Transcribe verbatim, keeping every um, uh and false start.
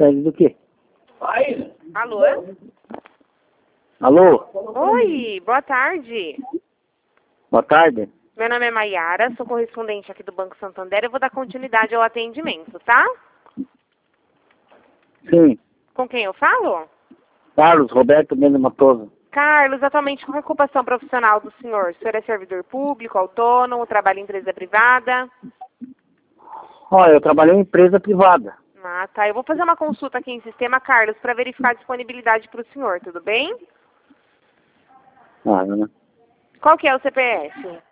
Sério do quê? Alô? Alô? Oi, boa tarde. Boa tarde. Meu nome é Maiara, sou correspondente aqui do Banco Santander. Eu vou dar continuidade ao atendimento, tá? Sim. Com quem eu falo? Carlos Roberto Mendes Matoso. Carlos, atualmente com ocupação profissional do senhor. O senhor é servidor público, autônomo, trabalha em empresa privada? Olha, eu trabalhei em empresa privada. Ah, tá. Eu vou fazer uma consulta aqui em sistema, Carlos, para verificar a disponibilidade para o senhor, tudo bem? Ah, né? Qual que é o C P F?